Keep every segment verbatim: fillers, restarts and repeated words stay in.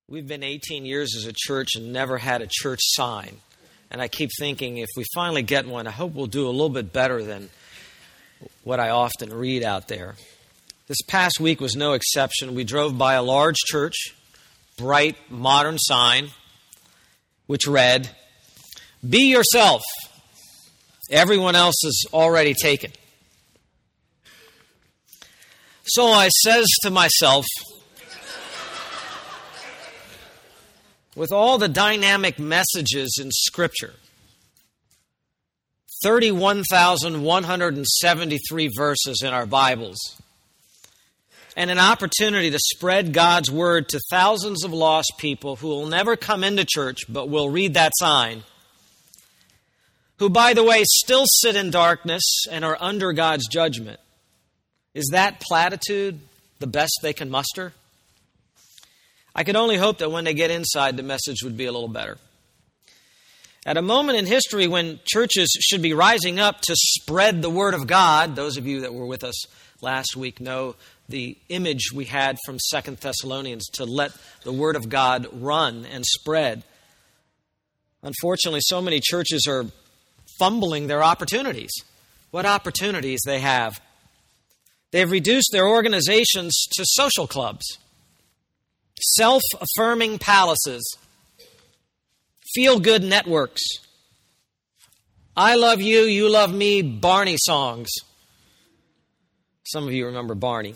We've been eighteen years as a church and never had a church sign. And I keep thinking if we finally get one, I hope we'll do a little bit better than what I often read out there. This past week was no exception. We drove by a large church, bright, modern sign, which read, "Be yourself. Everyone else is already taken." So I says to myself, with all the dynamic messages in Scripture, thirty-one thousand one hundred seventy-three verses in our Bibles, and an opportunity to spread God's Word to thousands of lost people who will never come into church but will read that sign, who, by the way, still sit in darkness and are under God's judgment. Is that platitude the best they can muster? I could only hope that when they get inside, the message would be a little better. At a moment in history when churches should be rising up to spread the Word of God, those of you that were with us last week know the image we had from Second Thessalonians to let the Word of God run and spread. Unfortunately, so many churches are fumbling their opportunities. What opportunities they have. They've reduced their organizations to social clubs, self-affirming palaces, feel-good networks, I love you, you love me, Barney songs. Some of you remember Barney.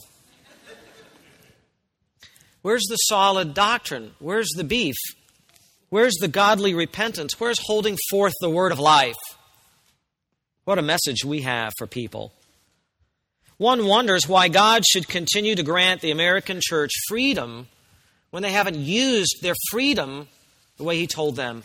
Where's the solid doctrine? Where's the beef? Where's the godly repentance? Where's holding forth the word of life? What a message we have for people. One wonders why God should continue to grant the American church freedom when they haven't used their freedom the way He told them.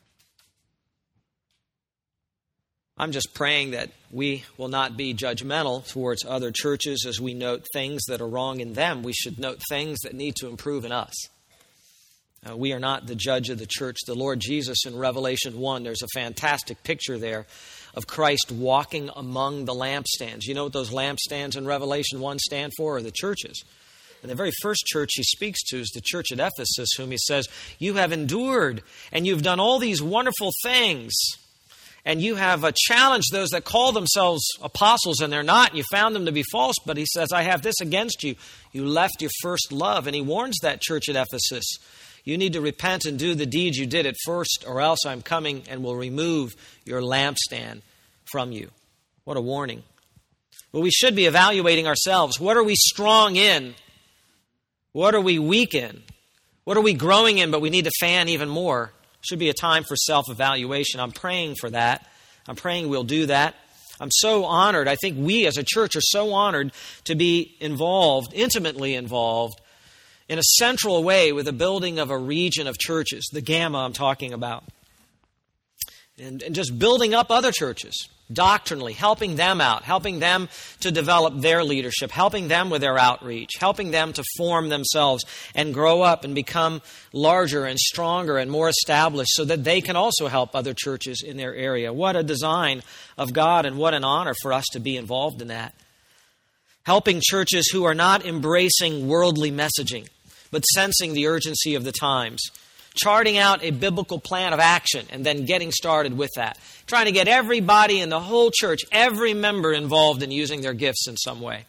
I'm just praying that we will not be judgmental towards other churches as we note things that are wrong in them. We should note things that need to improve in us. Uh, we are not the judge of the church. The Lord Jesus in Revelation one, there's a fantastic picture there of Christ walking among the lampstands. You know what those lampstands in Revelation one stand for? Are the churches. And the very first church He speaks to is the church at Ephesus, whom He says, you have endured and you've done all these wonderful things. And you have uh, challenged those that call themselves apostles and they're not. And you found them to be false. But He says, I have this against you. You left your first love. And He warns that church at Ephesus. You need to repent and do the deeds you did at first, or else I'm coming and will remove your lampstand from you. What a warning. Well, we should be evaluating ourselves. What are we strong in? What are we weak in? What are we growing in, but we need to fan even more? Should be a time for self-evaluation. I'm praying for that. I'm praying we'll do that. I'm so honored. I think we as a church are so honored to be involved, intimately involved, in a central way with the building of a region of churches, the Gamma I'm talking about. And, and just building up other churches, doctrinally, helping them out, helping them to develop their leadership, helping them with their outreach, helping them to form themselves and grow up and become larger and stronger and more established so that they can also help other churches in their area. What a design of God, and what an honor for us to be involved in that. Helping churches who are not embracing worldly messaging, but sensing the urgency of the times. Charting out a biblical plan of action and then getting started with that. Trying to get everybody in the whole church, every member involved in using their gifts in some way.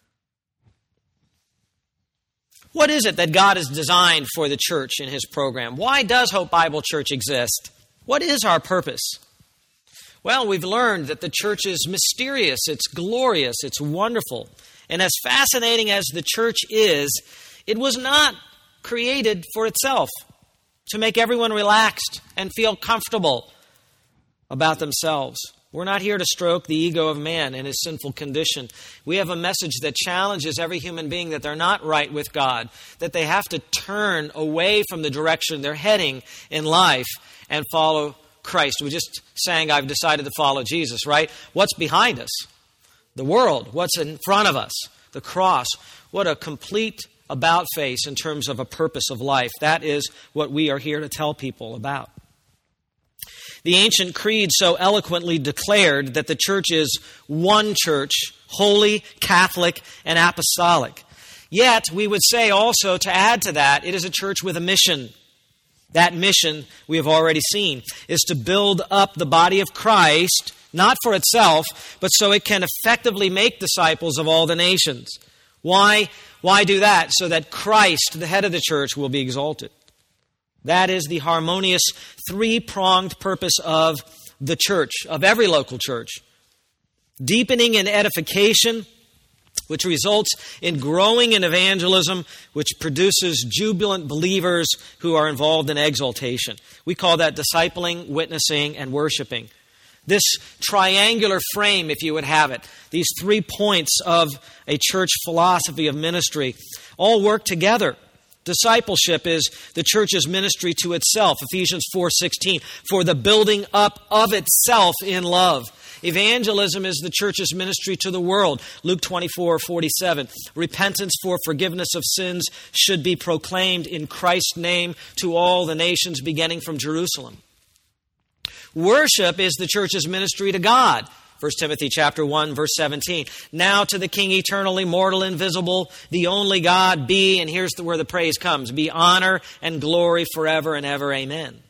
What is it that God has designed for the church in His program? Why does Hope Bible Church exist? What is our purpose? Well, we've learned that the church is mysterious, it's glorious, it's wonderful. And as fascinating as the church is, it was not created for itself, to make everyone relaxed and feel comfortable about themselves. We're not here to stroke the ego of man in his sinful condition. We have a message that challenges every human being that they're not right with God, that they have to turn away from the direction they're heading in life and follow Christ. We just sang, I've decided to follow Jesus, right? What's behind us? The world. What's in front of us? The cross. What a complete about face in terms of a purpose of life. That is what we are here to tell people about. The ancient creed so eloquently declared that the church is one church, holy, Catholic, and apostolic. Yet, we would say also, to add to that, it is a church with a mission. That mission, we have already seen, is to build up the body of Christ, not for itself, but so it can effectively make disciples of all the nations. Why? Why do that? So that Christ, the head of the church, will be exalted. That is the harmonious, three-pronged purpose of the church, of every local church. Deepening in edification, which results in growing in evangelism, which produces jubilant believers who are involved in exaltation. We call that discipling, witnessing, and worshiping. This triangular frame, if you would have it, these three points of a church philosophy of ministry, all work together. Discipleship is the church's ministry to itself, Ephesians four sixteen, for the building up of itself in love. Evangelism is the church's ministry to the world, Luke twenty-four forty-seven. Repentance for forgiveness of sins should be proclaimed in Christ's name to all the nations, beginning from Jerusalem. Worship is the church's ministry to God, First Timothy chapter one, verse seventeen. Now to the King eternal, immortal, invisible, the only God, be, and here's the, where the praise comes, be honor and glory forever and ever. Amen.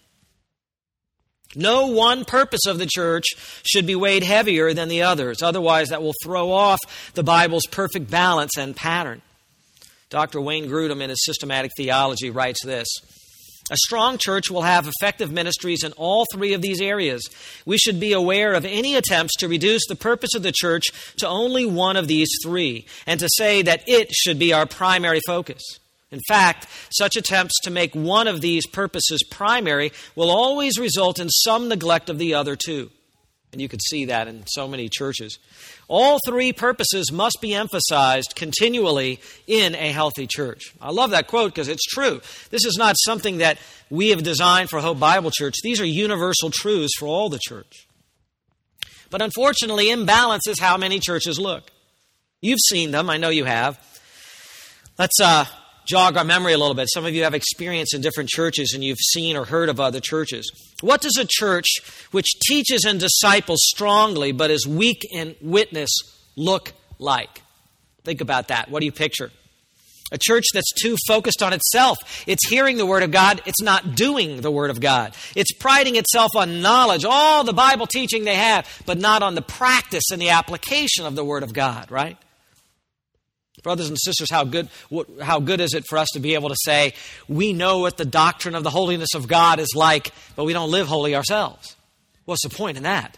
No one purpose of the church should be weighed heavier than the others. Otherwise, that will throw off the Bible's perfect balance and pattern. Doctor Wayne Grudem, in his Systematic Theology, writes this: a strong church will have effective ministries in all three of these areas. We should be aware of any attempts to reduce the purpose of the church to only one of these three, and to say that it should be our primary focus. In fact, such attempts to make one of these purposes primary will always result in some neglect of the other two. And you could see that in so many churches. All three purposes must be emphasized continually in a healthy church. I love that quote because it's true. This is not something that we have designed for Hope Bible Church. These are universal truths for all the church. But unfortunately, imbalance is how many churches look. You've seen them. I know you have. Let's uh, jog our memory a little bit. Some of you have experience in different churches and you've seen or heard of other churches. What does a church which teaches and disciples strongly but is weak in witness look like? Think about that. What do you picture? A church that's too focused on itself. It's hearing the Word of God. It's not doing the Word of God. It's priding itself on knowledge, all the Bible teaching they have, but not on the practice and the application of the Word of God, right? Brothers and sisters, how good how good is it for us to be able to say, we know what the doctrine of the holiness of God is like, but we don't live holy ourselves? What's the point in that?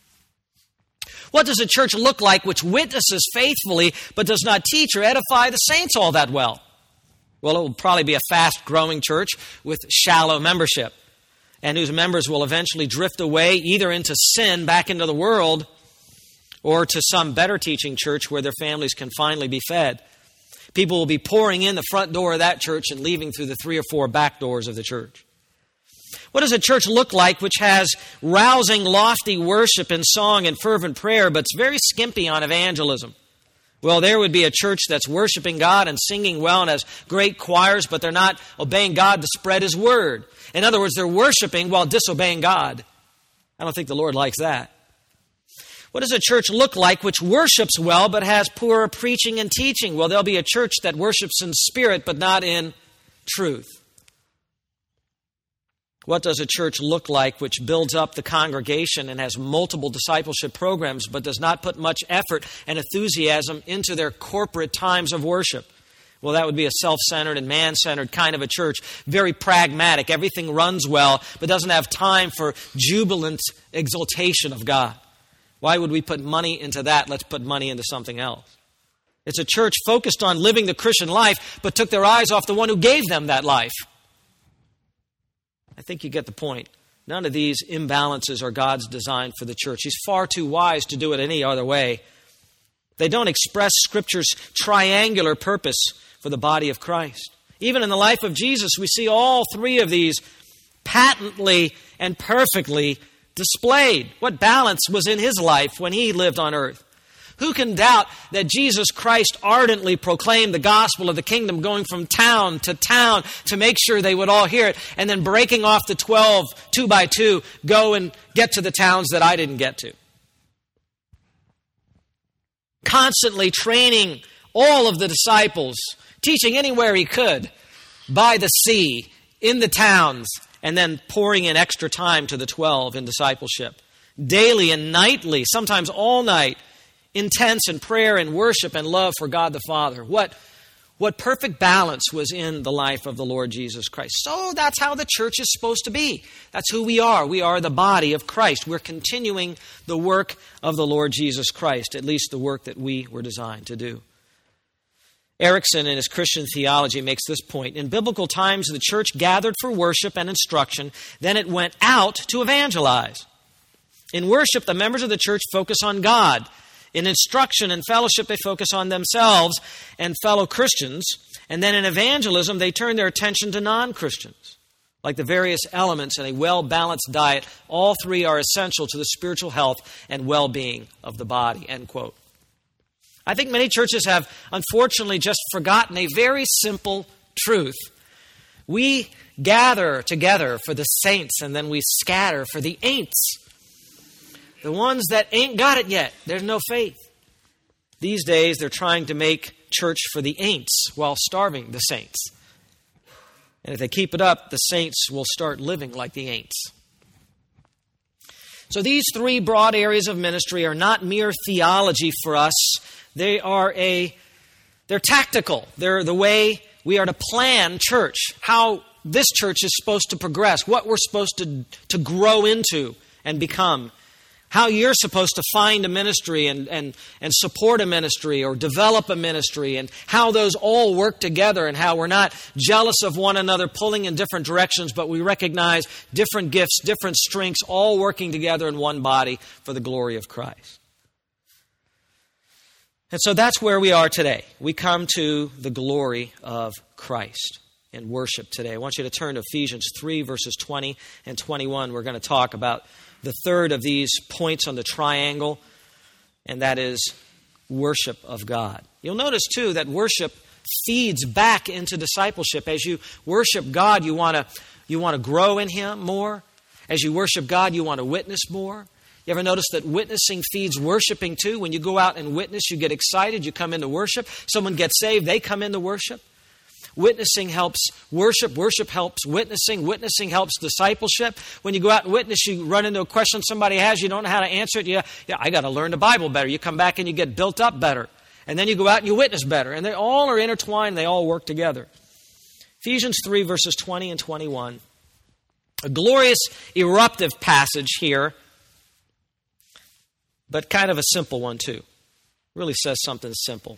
What does a church look like which witnesses faithfully, but does not teach or edify the saints all that well? Well, it will probably be a fast-growing church with shallow membership, and whose members will eventually drift away either into sin, back into the world, or to some better teaching church where their families can finally be fed. People will be pouring in the front door of that church and leaving through the three or four back doors of the church. What does a church look like which has rousing, lofty worship and song and fervent prayer, but it's very skimpy on evangelism? Well, there would be a church that's worshiping God and singing well and has great choirs, but they're not obeying God to spread His word. In other words, they're worshiping while disobeying God. I don't think the Lord likes that. What does a church look like which worships well but has poor preaching and teaching? Well, there'll be a church that worships in spirit but not in truth. What does a church look like which builds up the congregation and has multiple discipleship programs but does not put much effort and enthusiasm into their corporate times of worship? Well, that would be a self-centered and man-centered kind of a church, very pragmatic. Everything runs well but doesn't have time for jubilant exaltation of God. Why would we put money into that? Let's put money into something else. It's a church focused on living the Christian life, but took their eyes off the one who gave them that life. I think you get the point. None of these imbalances are God's design for the church. He's far too wise to do it any other way. They don't express Scripture's triangular purpose for the body of Christ. Even in the life of Jesus, we see all three of these patently and perfectly displayed. What balance was in His life when He lived on earth? Who can doubt that Jesus Christ ardently proclaimed the gospel of the kingdom, going from town to town to make sure they would all hear it, and then breaking off the twelve, two by two, go and get to the towns that I didn't get to? Constantly training all of the disciples teaching anywhere he could, by the sea, in the towns, and then pouring in extra time to the twelve in discipleship. Daily and nightly, sometimes all night, intense in prayer and worship and love for God the Father. What, what perfect balance was in the life of the Lord Jesus Christ. So that's how the church is supposed to be. That's who we are. We are the body of Christ. We're continuing the work of the Lord Jesus Christ, at least the work that we were designed to do. Erickson, in his Christian theology, makes this point. In biblical times, the church gathered for worship and instruction. Then it went out to evangelize. In worship, the members of the church focus on God. In instruction and fellowship, they focus on themselves and fellow Christians. And then in evangelism, they turn their attention to non-Christians. Like the various elements in a well-balanced diet, all three are essential to the spiritual health and well-being of the body. End quote. I think many churches have, unfortunately, just forgotten a very simple truth. We gather together for the saints, and then we scatter for the ain'ts. The ones that ain't got it yet. There's no faith. These days, they're trying to make church for the ain'ts while starving the saints. And if they keep it up, the saints will start living like the ain'ts. So these three broad areas of ministry are not mere theology for us. They are a, they're tactical. They're the way we are to plan church, how this church is supposed to progress, what we're supposed to, to grow into and become, how you're supposed to find a ministry and, and, and support a ministry or develop a ministry, and how those all work together, and how we're not jealous of one another, pulling in different directions, but we recognize different gifts, different strengths, all working together in one body for the glory of Christ. And so that's where we are today. We come to the glory of Christ in worship today. I want you to turn to Ephesians three, verses twenty and twenty-one. We're going to talk about the third of these points on the triangle, and that is worship of God. You'll notice, too, that worship feeds back into discipleship. As you worship God, you want to you want to grow in Him more. As you worship God, you want to witness more. You ever notice that witnessing feeds worshiping too? When you go out and witness, you get excited, you come into worship. Someone gets saved, they come into worship. Witnessing helps worship. Worship helps witnessing. Witnessing helps discipleship. When you go out and witness, you run into a question somebody has, you don't know how to answer it. Yeah, yeah, I got to learn the Bible better. You come back and you get built up better. And then you go out and you witness better. And they all are intertwined. They all work together. Ephesians three, verses twenty and twenty-one. A glorious eruptive passage here, but kind of a simple one too. Really says something simple.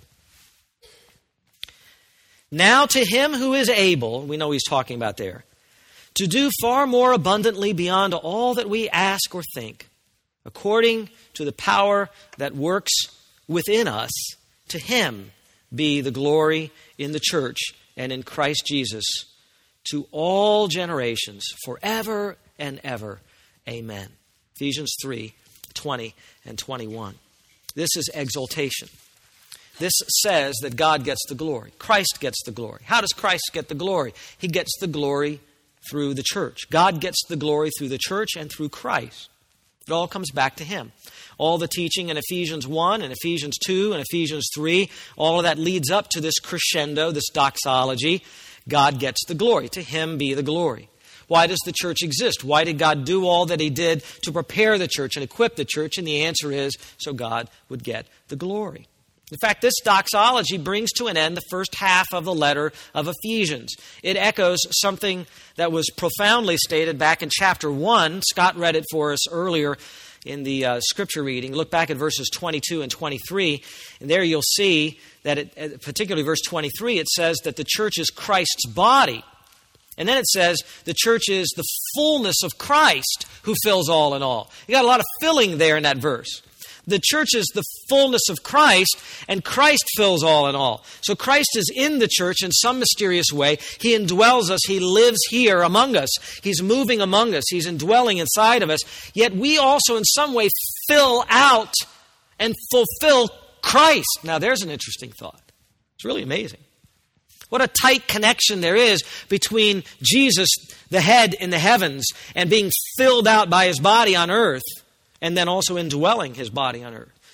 Now to Him who is able, we know He's talking about there, to do far more abundantly beyond all that we ask or think, according to the power that works within us, to Him be the glory in the church and in Christ Jesus to all generations, forever and ever. Amen. Ephesians three, twenty and twenty-one. This is exaltation. This says that God gets the glory. Christ gets the glory. How does Christ get the glory? He gets the glory through the church. God gets the glory through the church and through Christ. It all comes back to Him. All the teaching in Ephesians one and Ephesians two and Ephesians three, all of that leads up to this crescendo, this doxology. God gets the glory. To Him be the glory. Why does the church exist? Why did God do all that He did to prepare the church and equip the church? And the answer is, so God would get the glory. In fact, this doxology brings to an end the first half of the letter of Ephesians. It echoes something that was profoundly stated back in chapter one. Scott read it for us earlier in the uh, scripture reading. Look back at verses twenty-two and twenty-three, and there you'll see that, it, particularly verse twenty-three, it says that the church is Christ's body. And then it says the church is the fullness of Christ who fills all in all. You got a lot of filling there in that verse. The church is the fullness of Christ, and Christ fills all in all. So Christ is in the church in some mysterious way. He indwells us. He lives here among us. He's moving among us. He's indwelling inside of us. Yet we also in some way fill out and fulfill Christ. Now there's an interesting thought. It's really amazing. What a tight connection there is between Jesus, the head in the heavens, and being filled out by His body on earth, and then also indwelling His body on earth.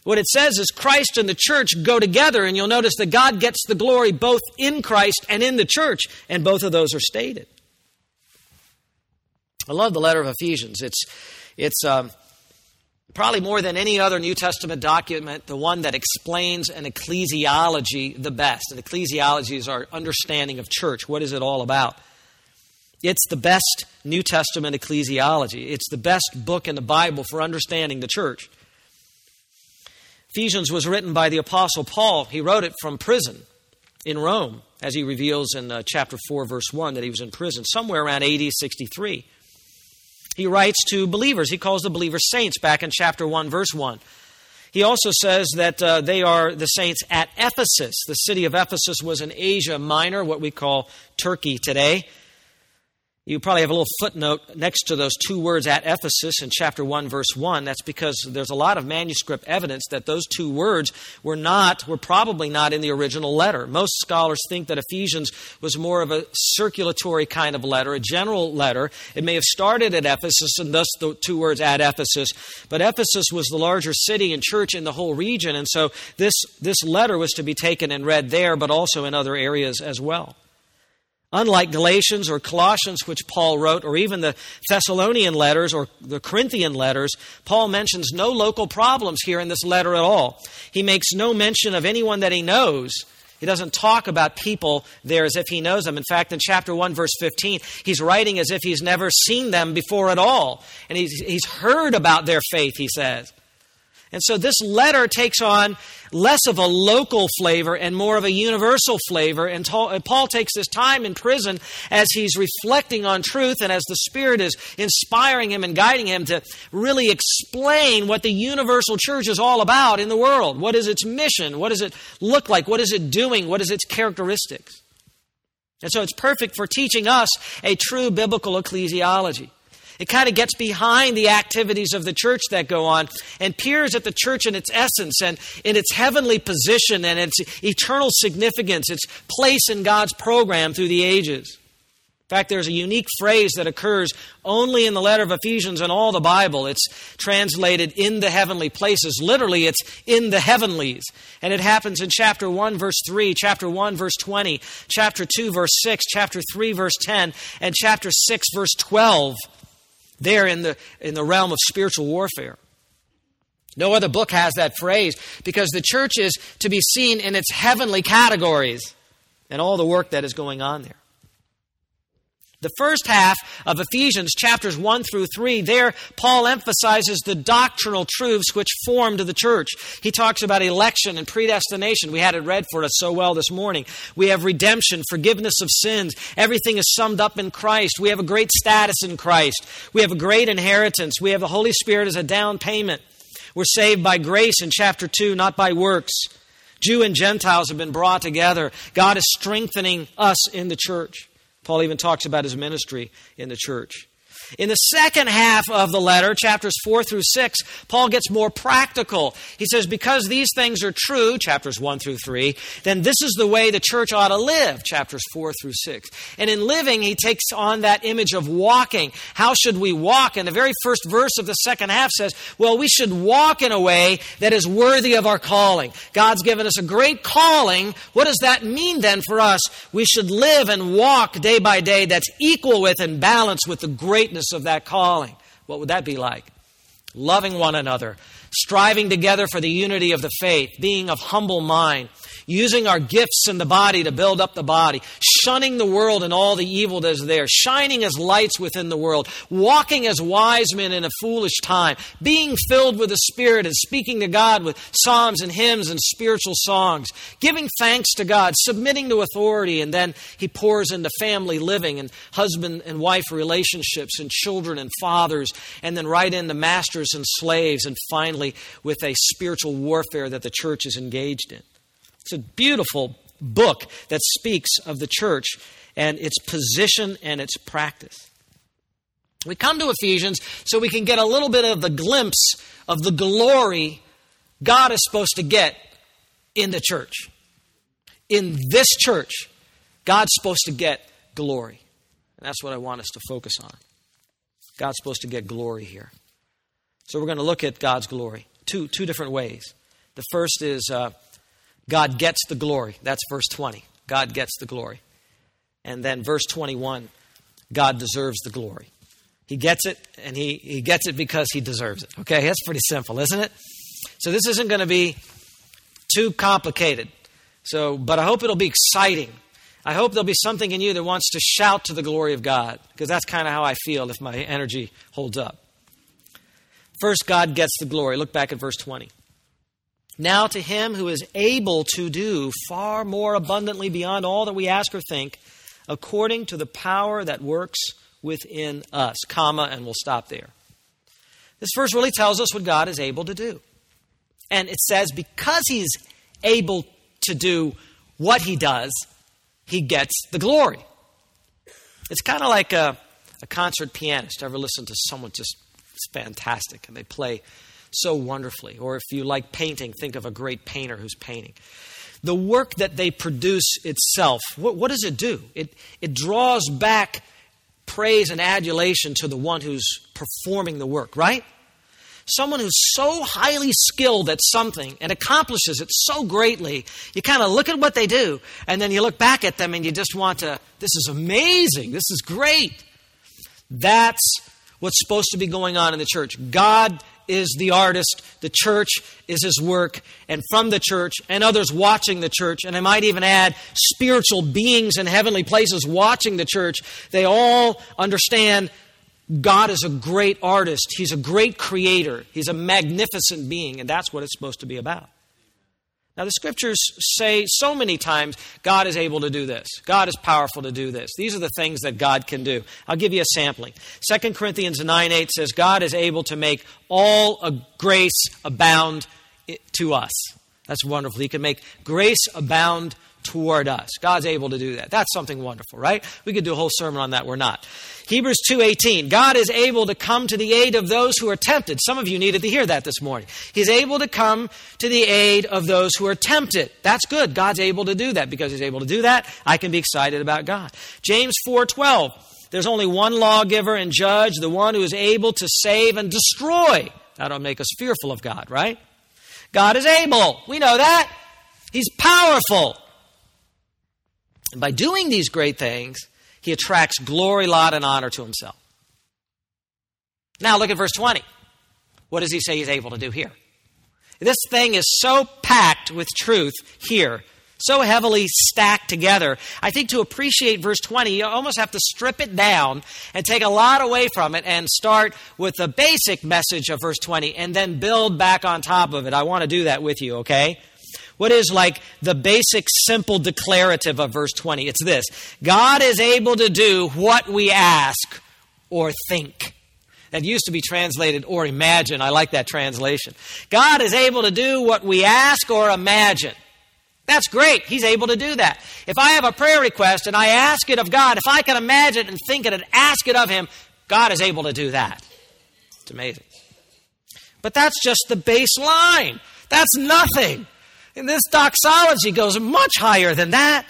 What it says is Christ and the church go together, and you'll notice that God gets the glory both in Christ and in the church, and both of those are stated. I love the letter of Ephesians. It's, it's um, probably more than any other New Testament document, the one that explains an ecclesiology the best. And ecclesiology is our understanding of church. What is it all about? It's the best New Testament ecclesiology. It's the best book in the Bible for understanding the church. Ephesians was written by the Apostle Paul. He wrote it from prison in Rome, as he reveals in uh, chapter four, verse one, that he was in prison somewhere around A D sixty-three. He writes to believers. He calls the believers saints back in chapter one, verse one. He also says that uh, they are the saints at Ephesus. The city of Ephesus was in Asia Minor, what we call Turkey today. You probably have a little footnote next to those two words at Ephesus in chapter one, verse one. That's because there's a lot of manuscript evidence that those two words were not, were probably not in the original letter. Most scholars think that Ephesians was more of a circulatory kind of letter, a general letter. It may have started at Ephesus, and thus the two words at Ephesus. But Ephesus was the larger city and church in the whole region, and so this, this letter was to be taken and read there, but also in other areas as well. Unlike Galatians or Colossians, which Paul wrote, or even the Thessalonian letters or the Corinthian letters, Paul mentions no local problems here in this letter at all. He makes no mention of anyone that he knows. He doesn't talk about people there as if he knows them. In fact, in chapter one, verse fifteen, he's writing as if he's never seen them before at all. And he's, he's heard about their faith, he says. And so this letter takes on less of a local flavor and more of a universal flavor. And Paul takes this time in prison as he's reflecting on truth and as the Spirit is inspiring him and guiding him to really explain what the universal church is all about in the world. What is its mission? What does it look like? What is it doing? What is its characteristics? And so it's perfect for teaching us a true biblical ecclesiology. It kind of gets behind the activities of the church that go on and peers at the church in its essence and in its heavenly position and its eternal significance, its place in God's program through the ages. In fact, there's a unique phrase that occurs only in the letter of Ephesians and all the Bible. It's translated in the heavenly places. Literally, it's in the heavenlies. And it happens in chapter one, verse three, chapter one, verse twenty, chapter two, verse six, chapter three, verse ten, and chapter six, verse twelve. There in the in the realm of spiritual warfare. No other book has that phrase because the church is to be seen in its heavenly categories and all the work that is going on there. The first half of Ephesians, chapters one through three, there Paul emphasizes the doctrinal truths which formed the church. He talks about election and predestination. We had it read for us so well this morning. We have redemption, forgiveness of sins. Everything is summed up in Christ. We have a great status in Christ. We have a great inheritance. We have the Holy Spirit as a down payment. We're saved by grace in chapter two, not by works. Jew and Gentiles have been brought together. God is strengthening us in the church. Paul even talks about his ministry in the church. In the second half of the letter, chapters four through six, Paul gets more practical. He says, because these things are true, chapters one through three, then this is the way the church ought to live, chapters four through six. And in living, he takes on that image of walking. How should we walk? And the very first verse of the second half says, well, we should walk in a way that is worthy of our calling. God's given us a great calling. What does that mean then for us? We should live and walk day by day that's equal with and balanced with the greatness of that calling. What would that be like? Loving one another, striving together for the unity of the faith, being of humble mind, using our gifts in the body to build up the body, shunning the world and all the evil that is there, shining as lights within the world, walking as wise men in a foolish time, being filled with the Spirit and speaking to God with psalms and hymns and spiritual songs, giving thanks to God, submitting to authority, and then he pours into family living and husband and wife relationships and children and fathers, and then right into masters and slaves, and finally with a spiritual warfare that the church is engaged in. It's a beautiful book that speaks of the church and its position and its practice. We come to Ephesians so we can get a little bit of the glimpse of the glory God is supposed to get in the church. In this church, God's supposed to get glory. And that's what I want us to focus on. God's supposed to get glory here. So we're going to look at God's glory two, two different ways. The first is uh, God gets the glory. That's verse twenty. God gets the glory. And then verse twenty-one, God deserves the glory. He gets it, and he, he gets it because he deserves it. Okay, that's pretty simple, isn't it? So this isn't going to be too complicated. So, but I hope it'll be exciting. I hope there'll be something in you that wants to shout to the glory of God, because that's kind of how I feel if my energy holds up. First, God gets the glory. Look back at verse twenty. Now to him who is able to do far more abundantly beyond all that we ask or think, according to the power that works within us, comma, and we'll stop there. This verse really tells us what God is able to do. And it says because he's able to do what he does, he gets the glory. It's kind of like a, a concert pianist. Ever listen to someone just it's fantastic and they play so wonderfully? Or if you like painting, think of a great painter who's painting. The work that they produce itself, what, what does it do? It, it draws back praise and adulation to the one who's performing the work, right? Someone who's so highly skilled at something and accomplishes it so greatly, you kind of look at what they do, and then you look back at them and you just want to, this is amazing, this is great. That's what's supposed to be going on in the church. God is the artist, the church is his work, and from the church and others watching the church, and I might even add spiritual beings in heavenly places watching the church, they all understand God is a great artist. He's a great creator. He's a magnificent being, and that's what it's supposed to be about. Now, the scriptures say so many times, God is able to do this. God is powerful to do this. These are the things that God can do. I'll give you a sampling. Second Corinthians nine eight says, God is able to make all grace abound to us. That's wonderful. He can make grace abound toward us. God's able to do that. That's something wonderful, right? We could do a whole sermon on that. We're not. Hebrews two eighteen, God is able to come to the aid of those who are tempted. Some of you needed to hear that this morning. He's able to come to the aid of those who are tempted. That's good. God's able to do that. Because he's able to do that, I can be excited about God. James four twelve, there's only one lawgiver and judge, the one who is able to save and destroy. That'll make us fearful of God, right? God is able. We know that. He's powerful. And by doing these great things, he attracts glory, laud, and honor to himself. Now look at verse twenty. What does he say he's able to do here? This thing is so packed with truth here, so heavily stacked together. I think to appreciate verse twenty, you almost have to strip it down and take a lot away from it and start with the basic message of verse twenty and then build back on top of it. I want to do that with you, okay? What is like the basic, simple declarative of verse twenty? It's this. God is able to do what we ask or think. That used to be translated or imagine. I like that translation. God is able to do what we ask or imagine. That's great. He's able to do that. If I have a prayer request and I ask it of God, if I can imagine and think it and ask it of him, God is able to do that. It's amazing. But that's just the baseline. That's nothing. And this doxology goes much higher than that.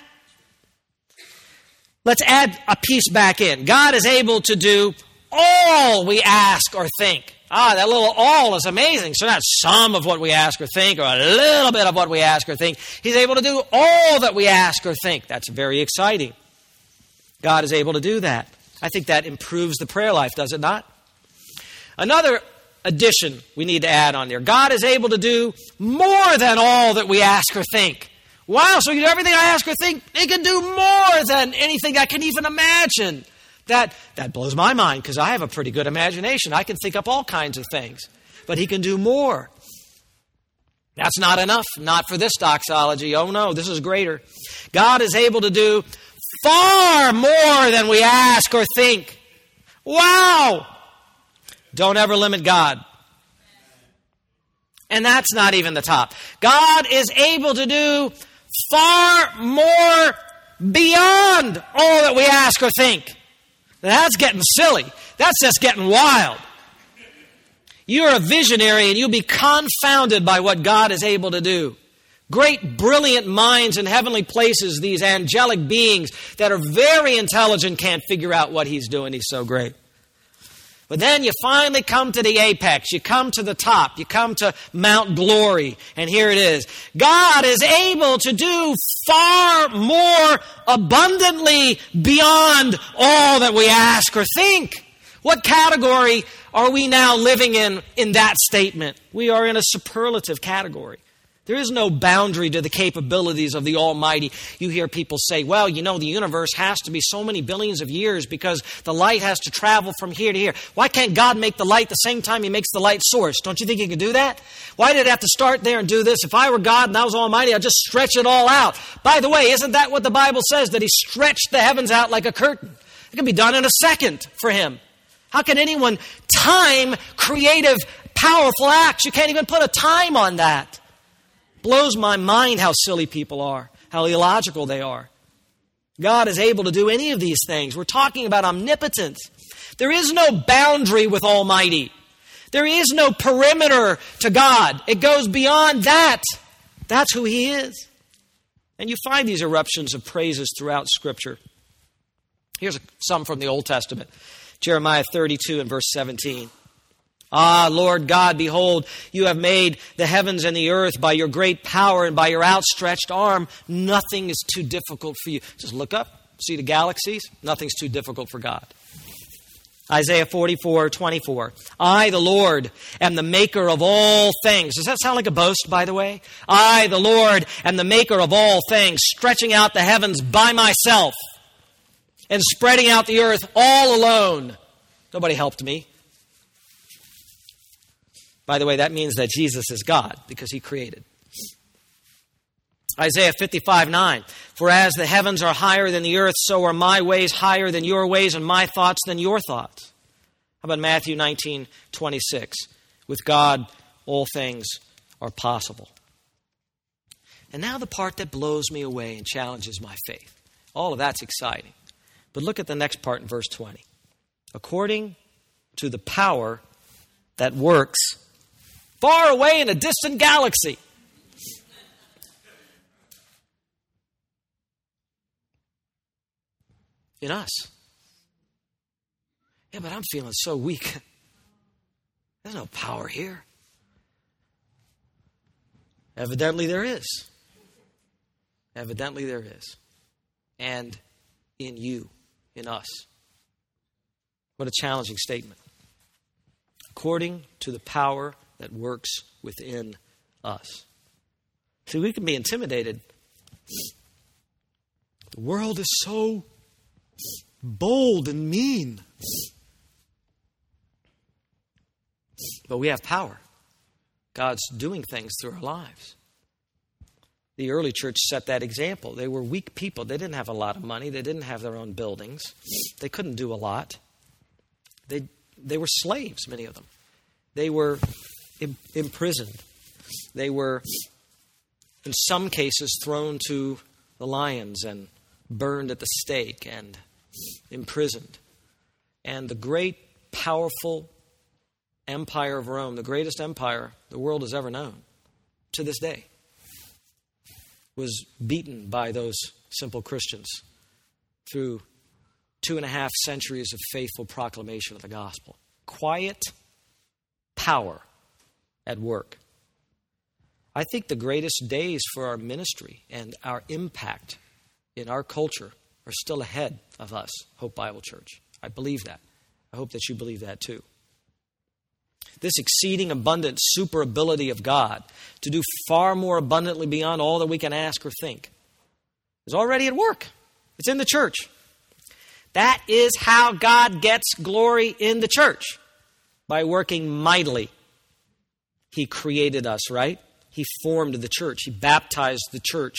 Let's add a piece back in. God is able to do all we ask or think. Ah, that little all is amazing. So not some of what we ask or think or a little bit of what we ask or think. He's able to do all that we ask or think. That's very exciting. God is able to do that. I think that improves the prayer life, does it not? Another addition we need to add on there. God is able to do more than all that we ask or think. Wow, so everything I ask or think, he can do more than anything I can even imagine. That, that blows my mind because I have a pretty good imagination. I can think up all kinds of things. But he can do more. That's not enough. Not for this doxology. Oh no, this is greater. God is able to do far more than we ask or think. Wow! Don't ever limit God. And that's not even the top. God is able to do far more beyond all that we ask or think. That's getting silly. That's just getting wild. You're a visionary and you'll be confounded by what God is able to do. Great, brilliant minds in heavenly places, these angelic beings that are very intelligent can't figure out what he's doing. He's so great. But then you finally come to the apex. You come to the top. You come to Mount Glory. And here it is. God is able to do far more abundantly beyond all that we ask or think. What category are we now living in in that statement? We are in a superlative category. There is no boundary to the capabilities of the Almighty. You hear people say, well, you know, the universe has to be so many billions of years because the light has to travel from here to here. Why can't God make the light the same time He makes the light source? Don't you think He can do that? Why did it have to start there and do this? If I were God and I was Almighty, I'd just stretch it all out. By the way, isn't that what the Bible says? That He stretched the heavens out like a curtain. It can be done in a second for Him. How can anyone time creative, powerful acts? You can't even put a time on that. Blows my mind how silly people are, how illogical they are. God is able to do any of these things. We're talking about omnipotence. There is no boundary with Almighty. There is no perimeter to God. It goes beyond that. That's who He is. And you find these eruptions of praises throughout Scripture. Here's some from the Old Testament. Jeremiah thirty-two and verse seventeen. Ah, Lord God, behold, you have made the heavens and the earth by your great power and by your outstretched arm. Nothing is too difficult for you. Just look up, see the galaxies. Nothing's too difficult for God. Isaiah forty-four twenty-four. I, the Lord, am the maker of all things. Does that sound like a boast, by the way? I, the Lord, am the maker of all things, stretching out the heavens by myself and spreading out the earth all alone. Nobody helped me. By the way, that means that Jesus is God because He created. Isaiah fifty-five nine. For as the heavens are higher than the earth, so are my ways higher than your ways and my thoughts than your thoughts. How about Matthew nineteen twenty-six? With God, all things are possible. And now the part that blows me away and challenges my faith. All of that's exciting. But look at the next part in verse twenty. According to the power that works far away in a distant galaxy. In us. Yeah, but I'm feeling so weak. There's no power here. Evidently there is. Evidently there is. And in you, in us. What a challenging statement. According to the power that works within us. See, we can be intimidated. The world is so bold and mean. But we have power. God's doing things through our lives. The early church set that example. They were weak people. They didn't have a lot of money. They didn't have their own buildings. They couldn't do a lot. They, they were slaves, many of them. They were im- imprisoned. They were, in some cases, thrown to the lions and burned at the stake and imprisoned. And the great, powerful empire of Rome, the greatest empire the world has ever known, to this day, was beaten by those simple Christians through two and a half centuries of faithful proclamation of the gospel. Quiet power at work. I think the greatest days for our ministry and our impact in our culture are still ahead of us, Hope Bible Church. I believe that. I hope that you believe that too. This exceeding abundant super ability of God to do far more abundantly beyond all that we can ask or think is already at work. It's in the church. That is how God gets glory in the church, by working mightily. He created us, right? He formed the church. He baptized the church.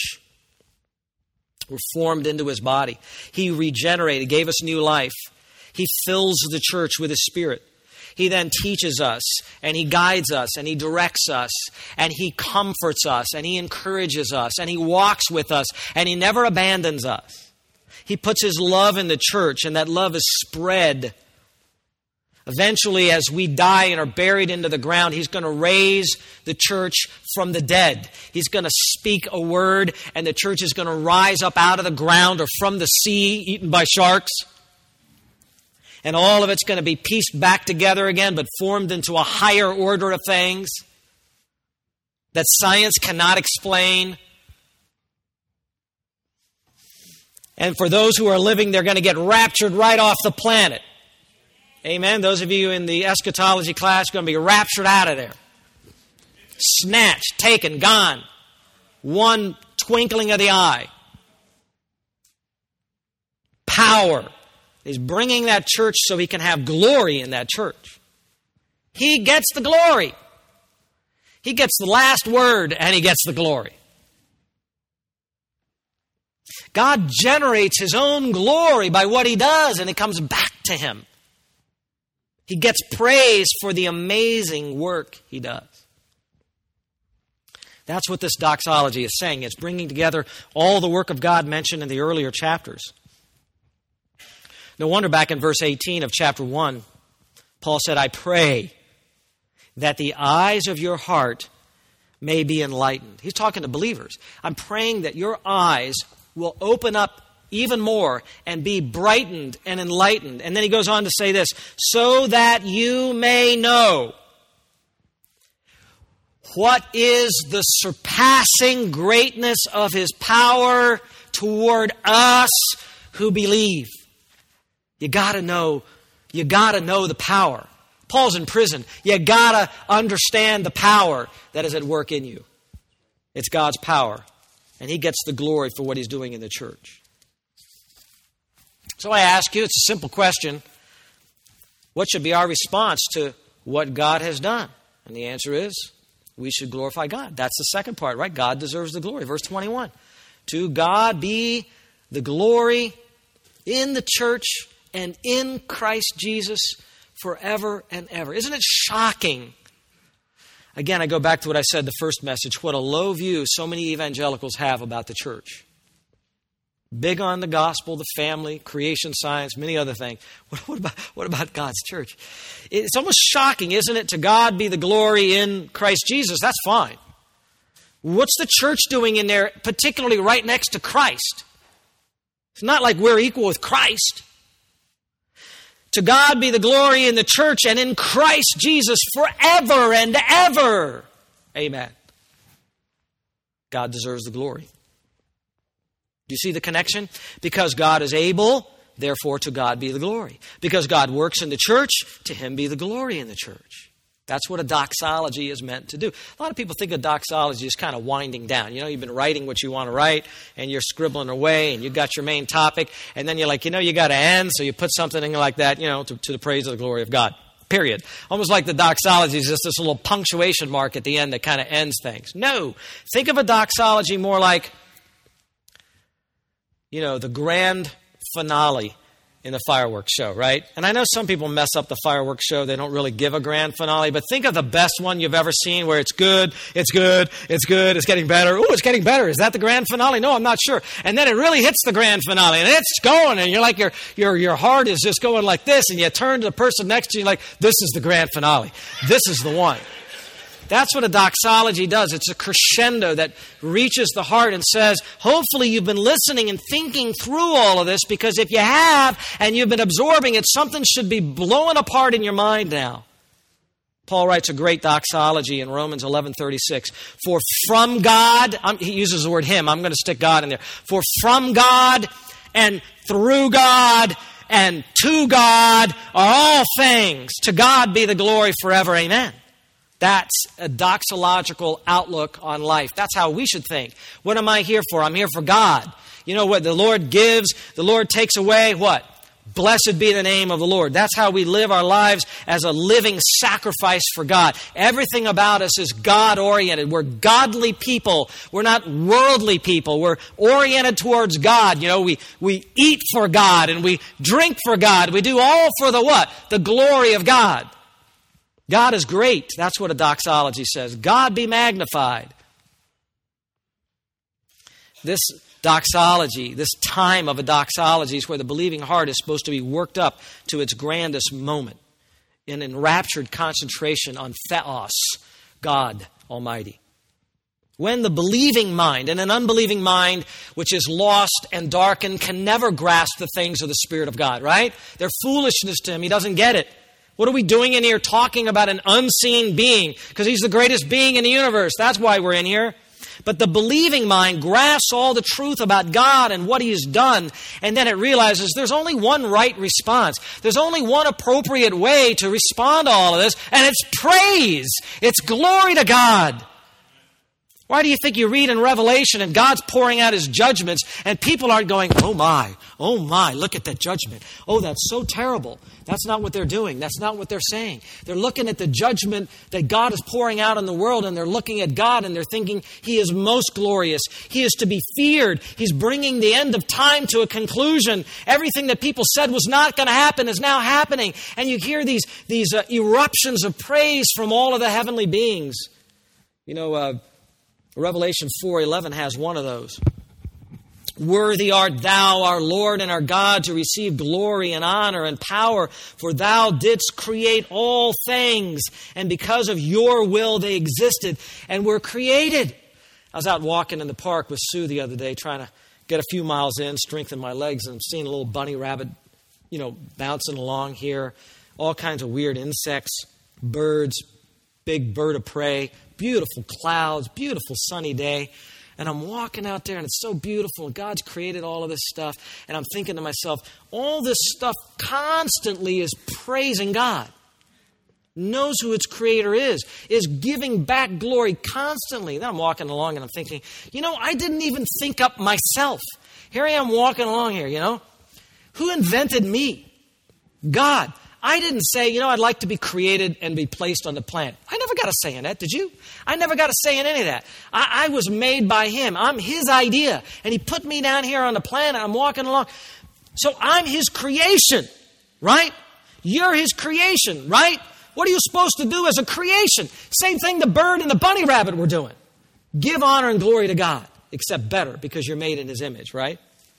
We're formed into His body. He regenerated, gave us new life. He fills the church with His Spirit. He then teaches us, and He guides us, and He directs us, and He comforts us, and He encourages us, and He walks with us, and He never abandons us. He puts His love in the church, and that love is spread. Eventually, as we die and are buried into the ground, He's going to raise the church from the dead. He's going to speak a word, and the church is going to rise up out of the ground or from the sea, eaten by sharks. and all of it's going to be pieced back together again, but formed into a higher order of things that science cannot explain. And for those who are living, they're going to get raptured right off the planet. Amen. Those of you in the eschatology class are going to be raptured out of there. Snatched, taken, gone. One twinkling of the eye. Power. He's bringing that church so he can have glory in that church. He gets the glory. He gets the last word and he gets the glory. God generates his own glory by what he does, and it comes back to him. He gets praise for the amazing work he does. That's what this doxology is saying. It's bringing together all the work of God mentioned in the earlier chapters. No wonder back in verse eighteen of chapter one, Paul said, I pray that the eyes of your heart may be enlightened. He's talking to believers. I'm praying that your eyes will open up even more and be brightened and enlightened. And then he goes on to say this, so that you may know what is the surpassing greatness of his power toward us who believe. You gotta know, you gotta know the power. Paul's in prison. You gotta understand the power that is at work in you. It's God's power. And he gets the glory for what he's doing in the church. So I ask you, it's a simple question. What should be our response to what God has done? And the answer is, we should glorify God. That's the second part, right? God deserves the glory. Verse twenty-one. To God be the glory in the church and in Christ Jesus forever and ever. Isn't it shocking? Again, I go back to what I said the first message, what a low view so many evangelicals have about the church. Big on the gospel, the family, creation science, many other things. What, what, about, what about God's church? It's almost shocking, isn't it? To God be the glory in Christ Jesus. That's fine. What's the church doing in there, particularly right next to Christ? It's not like we're equal with Christ. To God be the glory in the church and in Christ Jesus forever and ever. Amen. God deserves the glory. Do you see the connection? Because God is able, therefore to God be the glory. Because God works in the church, to him be the glory in the church. That's what a doxology is meant to do. A lot of people think of doxology as kind of winding down. You know, you've been writing what you want to write, and you're scribbling away, and you've got your main topic, and then you're like, you know, you got to end, so you put something like that, you know, to, to the praise of the glory of God. Period. Almost like the doxology is just this little punctuation mark at the end that kind of ends things. No. Think of a doxology more like, you know, the grand finale in the fireworks show, right? And I know some people mess up the fireworks show. They don't really give a grand finale. But think of the best one you've ever seen where it's good, it's good, it's good, it's getting better. Ooh, it's getting better. Is that the grand finale? No, I'm not sure. And then it really hits the grand finale, and it's going, and you're like, your your your heart is just going like this, and you turn to the person next to you like, this is the grand finale. This is the one. That's what a doxology does. It's a crescendo that reaches the heart and says, hopefully you've been listening and thinking through all of this, because if you have and you've been absorbing it, something should be blowing apart in your mind now. Paul writes a great doxology in Romans eleven thirty-six. For from God, um, he uses the word him. I'm going to stick God in there. For from God and through God and to God are all things. To God be the glory forever. Amen. That's a doxological outlook on life. That's how we should think. What am I here for? I'm here for God. You know what? The Lord gives, the Lord takes away. What? Blessed be the name of the Lord. That's how we live our lives, as a living sacrifice for God. Everything about us is God-oriented. We're godly people. We're not worldly people. We're oriented towards God. You know, we, we eat for God and we drink for God. We do all for the what? The glory of God. God is great. That's what a doxology says. God be magnified. This doxology, this time of a doxology, is where the believing heart is supposed to be worked up to its grandest moment in enraptured concentration on Theos, God Almighty. When the believing mind and an unbelieving mind, which is lost and darkened, can never grasp the things of the Spirit of God, right? They're foolishness to him. He doesn't get it. What are we doing in here talking about an unseen being? Because he's the greatest being in the universe. That's why we're in here. But the believing mind grasps all the truth about God and what He has done, and then it realizes there's only one right response. There's only one appropriate way to respond to all of this, and it's praise. It's glory to God. Why do you think you read in Revelation and God's pouring out His judgments and people aren't going, oh my, oh my, look at that judgment. Oh, that's so terrible. That's not what they're doing. That's not what they're saying. They're looking at the judgment that God is pouring out in the world, and they're looking at God and they're thinking He is most glorious. He is to be feared. He's bringing the end of time to a conclusion. Everything that people said was not going to happen is now happening. And you hear these, these uh, eruptions of praise from all of the heavenly beings. You know, uh, Revelation four eleven has one of those. Worthy art thou, our Lord and our God, to receive glory and honor and power, for thou didst create all things, and because of your will they existed and were created. I was out walking in the park with Sue the other day, trying to get a few miles in, strengthen my legs, and I'm seeing a little bunny rabbit, you know, bouncing along here, all kinds of weird insects, birds, big bird of prey, beautiful clouds, beautiful sunny day. And I'm walking out there and it's so beautiful. And God's created all of this stuff. And I'm thinking to myself, all this stuff constantly is praising God. Knows who its creator is. Is giving back glory constantly. Then I'm walking along and I'm thinking, you know, I didn't even think up myself. Here I am walking along here, you know. Who invented me? God. I didn't say, you know, I'd like to be created and be placed on the planet. I never got a say in that, did you? I never got a say in any of that. I, I was made by Him. I'm His idea. And He put me down here on the planet. I'm walking along. So I'm His creation, right? You're His creation, right? What are you supposed to do as a creation? Same thing the bird and the bunny rabbit were doing. Give honor and glory to God, except better because you're made in His image, right?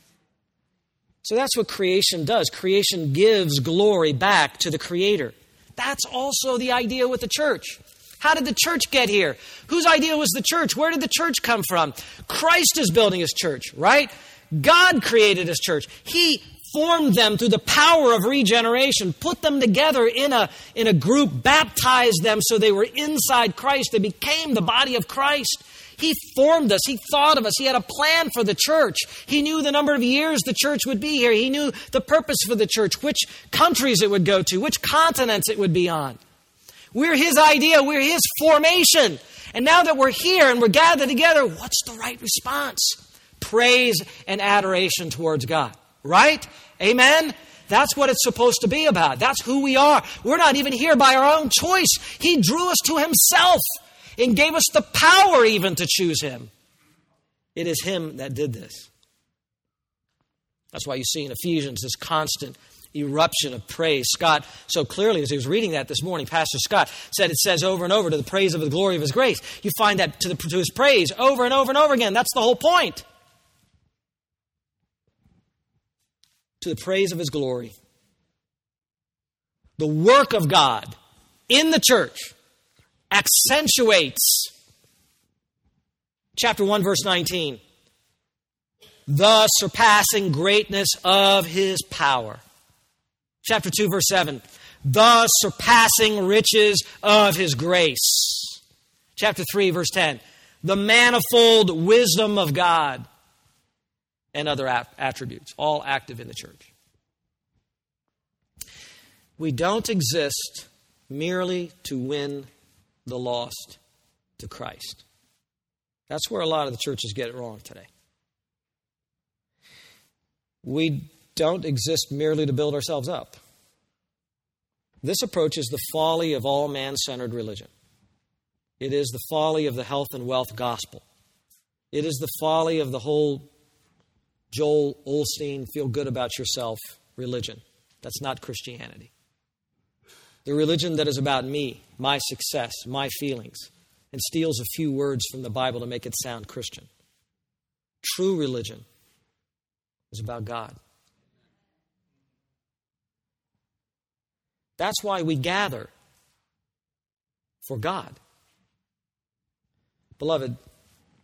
So that's what creation does. Creation gives glory back to the Creator. That's also the idea with the church. How did the church get here? Whose idea was the church? Where did the church come from? Christ is building His church, right? God created His church. He formed them through the power of regeneration, put them together in a, in a group, baptized them so they were inside Christ. They became the body of Christ. He formed us. He thought of us. He had a plan for the church. He knew the number of years the church would be here. He knew the purpose for the church, which countries it would go to, which continents it would be on. We're His idea. We're His formation. And now that we're here and we're gathered together, what's the right response? Praise and adoration towards God. Right? Amen? That's what it's supposed to be about. That's who we are. We're not even here by our own choice. He drew us to Himself and gave us the power even to choose Him. It is Him that did this. That's why you see in Ephesians this constant eruption of praise. Scott, so clearly as he was reading that this morning, Pastor Scott said it says over and over, to the praise of the glory of His grace. You find that to, the, to His praise over and over and over again. That's the whole point. To the praise of His glory. The work of God in the church accentuates, chapter one, verse nineteen, the surpassing greatness of His power. Chapter two, verse seven, the surpassing riches of His grace. Chapter three, verse ten, the manifold wisdom of God, and other attributes, all active in the church. We don't exist merely to win the lost to Christ. That's where a lot of the churches get it wrong today. We don't exist merely to build ourselves up. This approach is the folly of all man-centered religion. It is the folly of the health and wealth gospel. It is the folly of the whole Joel Osteen feel good about yourself religion. That's not Christianity. The religion that is about me, my success, my feelings, and steals a few words from the Bible to make it sound Christian. True religion is about God. That's why we gather for God. Beloved,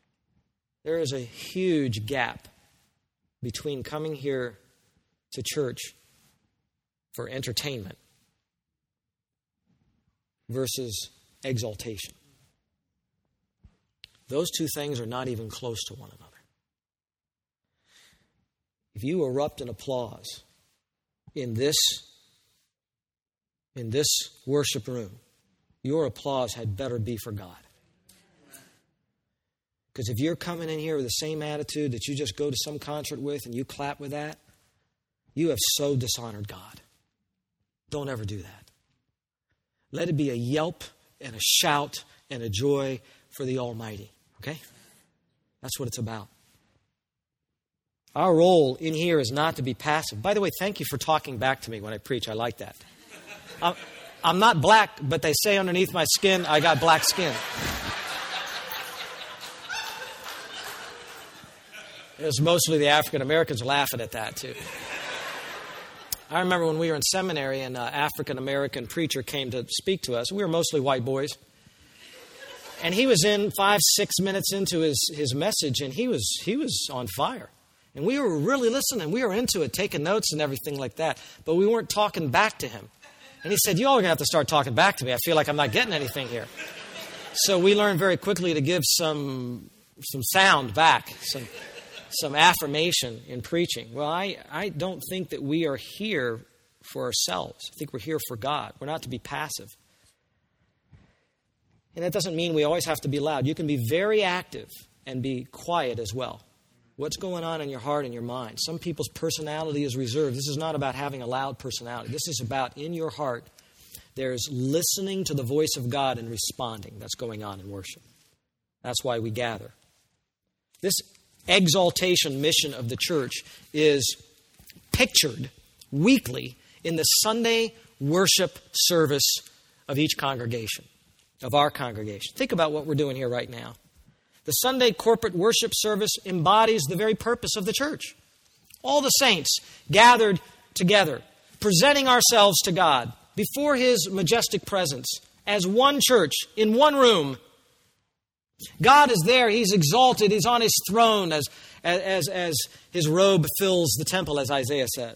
There is a huge gap between coming here to church for entertainment versus exaltation. Those two things are not even close to one another. If you erupt in applause in this, in this worship room, your applause had better be for God. Because if you're coming in here with the same attitude that you just go to some concert with and you clap with that, you have so dishonored God. Don't ever do that. Let it be a yelp and a shout and a joy for the Almighty. Okay? That's what it's about. Our role in here is not to be passive. By the way, thank you for talking back to me when I preach. I like that. I'm, I'm not black, but they say underneath my skin, I got black skin. It was mostly the African Americans laughing at that, too. I remember when we were in seminary, an uh, African American preacher came to speak to us. We were mostly white boys. And he was in five, six minutes into his, his message, and he was he was on fire. And we were really listening. We were into it, taking notes and everything like that. But we weren't talking back to him. And he said, you all are going to have to start talking back to me. I feel like I'm not getting anything here. So we learned very quickly to give some some sound back, some some affirmation in preaching. Well, I, I don't think that we are here for ourselves. I think we're here for God. We're not to be passive. And that doesn't mean we always have to be loud. You can be very active and be quiet as well. What's going on in your heart and your mind? Some people's personality is reserved. This is not about having a loud personality. This is about in your heart, there's listening to the voice of God and responding. That's going on in worship. That's why we gather. This exaltation mission of the church is pictured weekly in the Sunday worship service of each congregation, of our congregation. Think about what we're doing here right now. The Sunday corporate worship service embodies the very purpose of the church. All the saints gathered together, presenting ourselves to God before His majestic presence as one church in one room. God is there. He's exalted. He's on His throne as, as, as His robe fills the temple, as Isaiah says.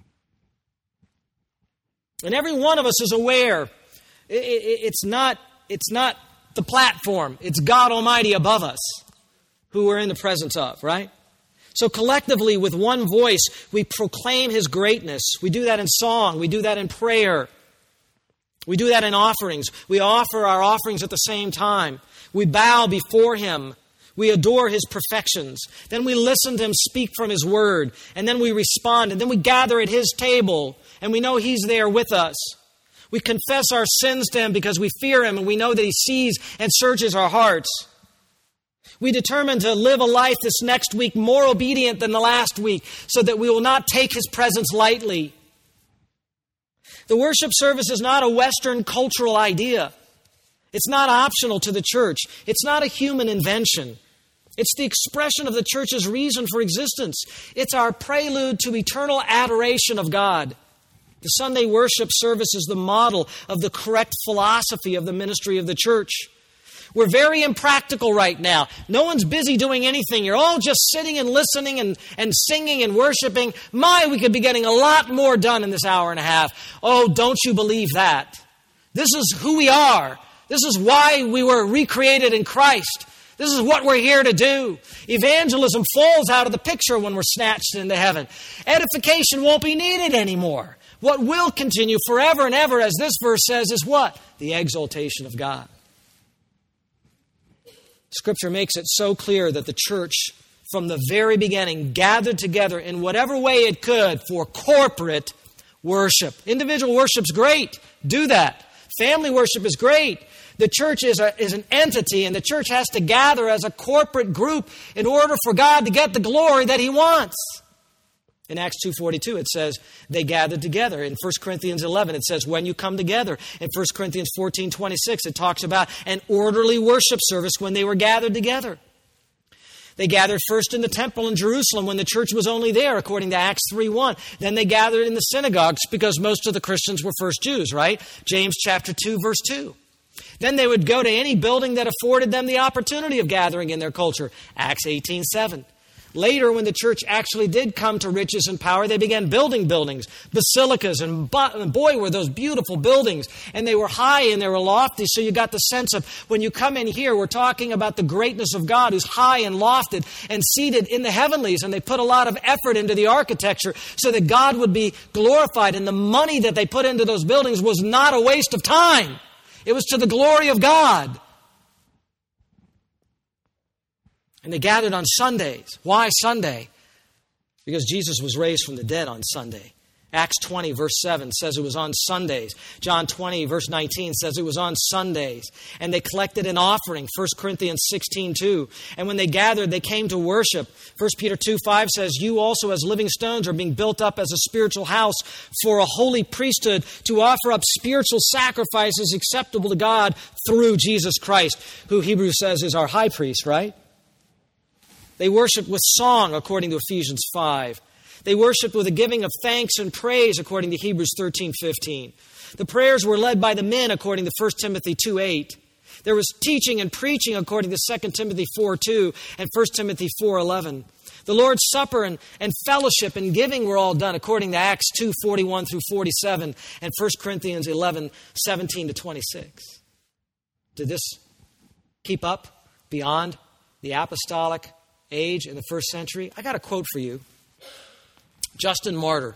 And every one of us is aware. It, it, it's not, it's not the platform. It's God Almighty above us who we're in the presence of, right? So collectively, with one voice, we proclaim His greatness. We do that in song. We do that in prayer. We do that in offerings. We offer our offerings at the same time. We bow before Him. We adore His perfections. Then we listen to Him speak from His word. And then we respond. And then we gather at His table. And we know He's there with us. We confess our sins to Him because we fear Him and we know that He sees and searches our hearts. We determine to live a life this next week more obedient than the last week so that we will not take His presence lightly. The worship service is not a Western cultural idea. It's not optional to the church. It's not a human invention. It's the expression of the church's reason for existence. It's our prelude to eternal adoration of God. The Sunday worship service is the model of the correct philosophy of the ministry of the church. We're very impractical right now. No one's busy doing anything. You're all just sitting and listening and, and singing and worshiping. My, we could be getting a lot more done in this hour and a half. Oh, don't you believe that? This is who we are. This is why we were recreated in Christ. This is what we're here to do. Evangelism falls out of the picture when we're snatched into heaven. Edification won't be needed anymore. What will continue forever and ever, as this verse says, is what? The exaltation of God. Scripture makes it so clear that the church, from the very beginning, gathered together in whatever way it could for corporate worship. Individual worship's great. Do that. Family worship is great. The church is, a, is an entity, and the church has to gather as a corporate group in order for God to get the glory that He wants. In Acts two forty-two, it says they gathered together. In First Corinthians eleven, it says when you come together. In First Corinthians fourteen twenty-six, it talks about an orderly worship service when they were gathered together. They gathered first in the temple in Jerusalem when the church was only there, according to Acts three one. Then they gathered in the synagogues because most of the Christians were first Jews, right? James chapter two, verse two. Then they would go to any building that afforded them the opportunity of gathering in their culture. Acts eighteen seven. Later, when the church actually did come to riches and power, they began building buildings, basilicas, and boy, were those beautiful buildings. And they were high and they were lofty, so you got the sense of, when you come in here, we're talking about the greatness of God who's high and lofted and seated in the heavenlies. And they put a lot of effort into the architecture so that God would be glorified. And the money that they put into those buildings was not a waste of time. It was to the glory of God. And they gathered on Sundays. Why Sunday? Because Jesus was raised from the dead on Sunday. Acts twenty, verse seven says it was on Sundays. John twenty, verse nineteen says it was on Sundays. And they collected an offering, First Corinthians sixteen two. And when they gathered, they came to worship. First Peter two five says, you also as living stones are being built up as a spiritual house for a holy priesthood to offer up spiritual sacrifices acceptable to God through Jesus Christ, who Hebrews says is our high priest, right? They worshiped with song, according to Ephesians five. They worshiped with a giving of thanks and praise, according to Hebrews thirteen fifteen. The prayers were led by the men, according to First Timothy two eight. There was teaching and preaching, according to Second Timothy four two and First Timothy four eleven. The Lord's Supper and, and fellowship and giving were all done, according to Acts two forty-one through forty-seven and First Corinthians eleven seventeen to twenty-six. Did this keep up beyond the apostolic age in the first century? I got a quote for you. Justin Martyr,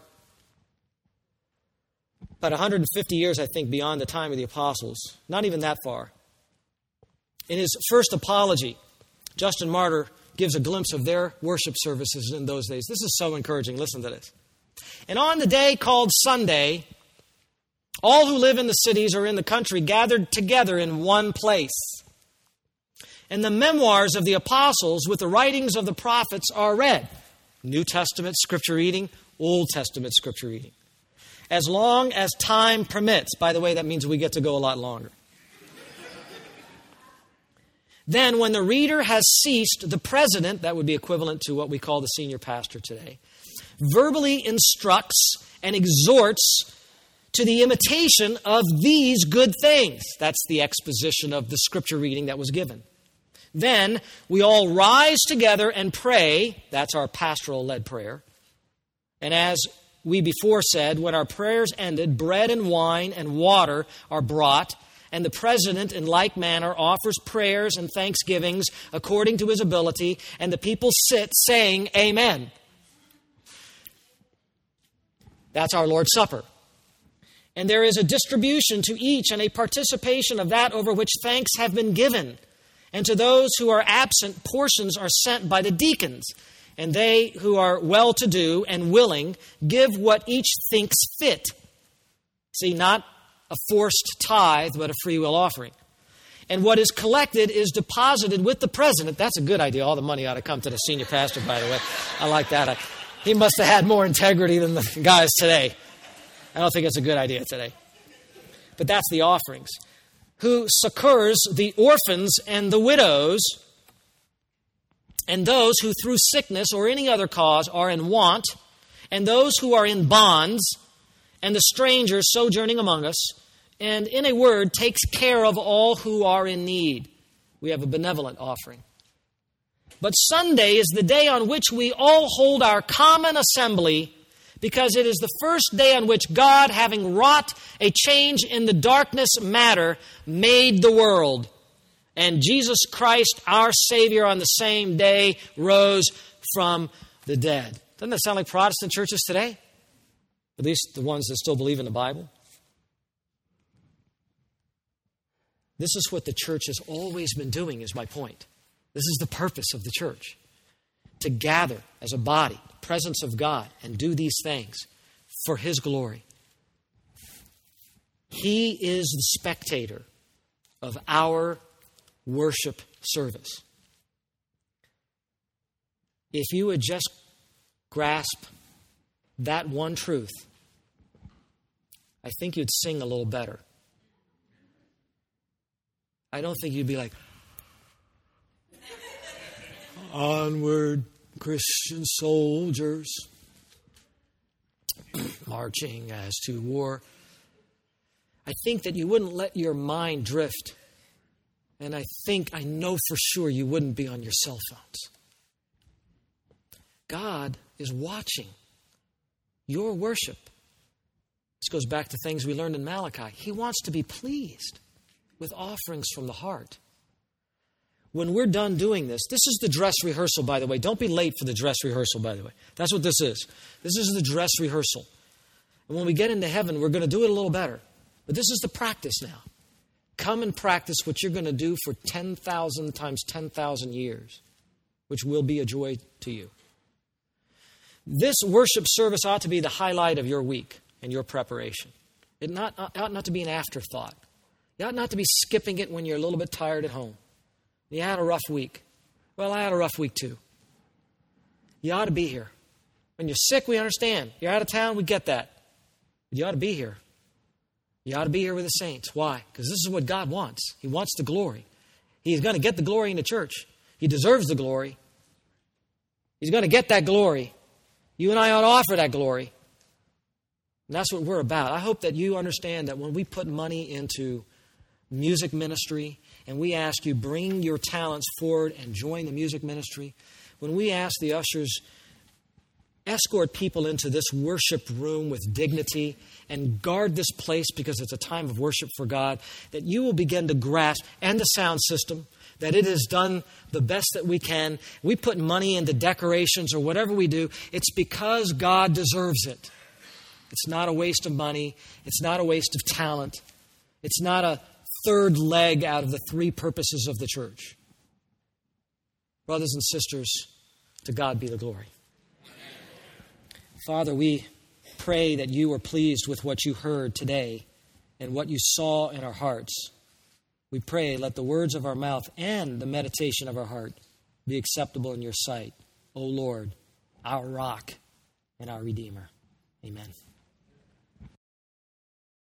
about one hundred fifty years, I think, beyond the time of the apostles. Not even that far. In his first apology, Justin Martyr gives a glimpse of their worship services in those days. This is so encouraging. Listen to this. And on the day called Sunday, all who live in the cities or in the country gathered together in one place. And the memoirs of the apostles with the writings of the prophets are read. New Testament scripture reading, Old Testament scripture reading. As long as time permits. By the way, that means we get to go a lot longer. Then when the reader has ceased, the president, that would be equivalent to what we call the senior pastor today, verbally instructs and exhorts to the imitation of these good things. That's the exposition of the scripture reading that was given. Then we all rise together and pray. That's our pastoral-led prayer. And as we before said, when our prayers ended, bread and wine and water are brought, and the president in like manner offers prayers and thanksgivings according to his ability, and the people sit saying, Amen. That's our Lord's Supper. And there is a distribution to each and a participation of that over which thanks have been given. And to those who are absent, portions are sent by the deacons. And they who are well-to-do and willing give what each thinks fit. See, not a forced tithe, but a free will offering. And what is collected is deposited with the president. That's a good idea. All the money ought to come to the senior pastor, by the way. I like that. I, he must have had more integrity than the guys today. I don't think it's a good idea today. But that's the offerings. Who succors the orphans and the widows, and those who through sickness or any other cause are in want, and those who are in bonds, and the strangers sojourning among us, and in a word, takes care of all who are in need. We have a benevolent offering. But Sunday is the day on which we all hold our common assembly, because it is the first day on which God, having wrought a change in the darkness matter, made the world. And Jesus Christ, our Savior, on the same day rose from the dead. Doesn't that sound like Protestant churches today? At least the ones that still believe in the Bible. This is what the church has always been doing, is my point. This is the purpose of the church. To gather as a body, the presence of God, and do these things for His glory. He is the spectator of our worship service. If you would just grasp that one truth, I think you'd sing a little better. I don't think you'd be like, onward, Christian soldiers, marching as to war. I think that you wouldn't let your mind drift. And I think, I know for sure you wouldn't be on your cell phones. God is watching your worship. This goes back to things we learned in Malachi. He wants to be pleased with offerings from the heart. When we're done doing this, this is the dress rehearsal, by the way. Don't be late for the dress rehearsal, by the way. That's what this is. This is the dress rehearsal. And when we get into heaven, we're going to do it a little better. But this is the practice now. Come and practice what you're going to do for ten thousand times ten thousand years, which will be a joy to you. This worship service ought to be the highlight of your week and your preparation. It not, ought not to be an afterthought. You ought not to be skipping it when you're a little bit tired at home. You had a rough week. Well, I had a rough week too. You ought to be here. When you're sick, we understand. You're out of town, we get that. But you ought to be here. You ought to be here with the saints. Why? Because this is what God wants. He wants the glory. He's going to get the glory in the church. He deserves the glory. He's going to get that glory. You and I ought to offer that glory. And that's what we're about. I hope that you understand that when we put money into music ministry, and we ask you, bring your talents forward and join the music ministry. When we ask the ushers, escort people into this worship room with dignity and guard this place because it's a time of worship for God, that you will begin to grasp, and the sound system, that it is done the best that we can. We put money into decorations or whatever we do. It's because God deserves it. It's not a waste of money. It's not a waste of talent. It's not a third leg out of the three purposes of the church. Brothers and sisters, to God be the glory. Father, we pray that you are pleased with what you heard today and what you saw in our hearts. We pray, let the words of our mouth and the meditation of our heart be acceptable in your sight, O Lord, our rock and our Redeemer. Amen.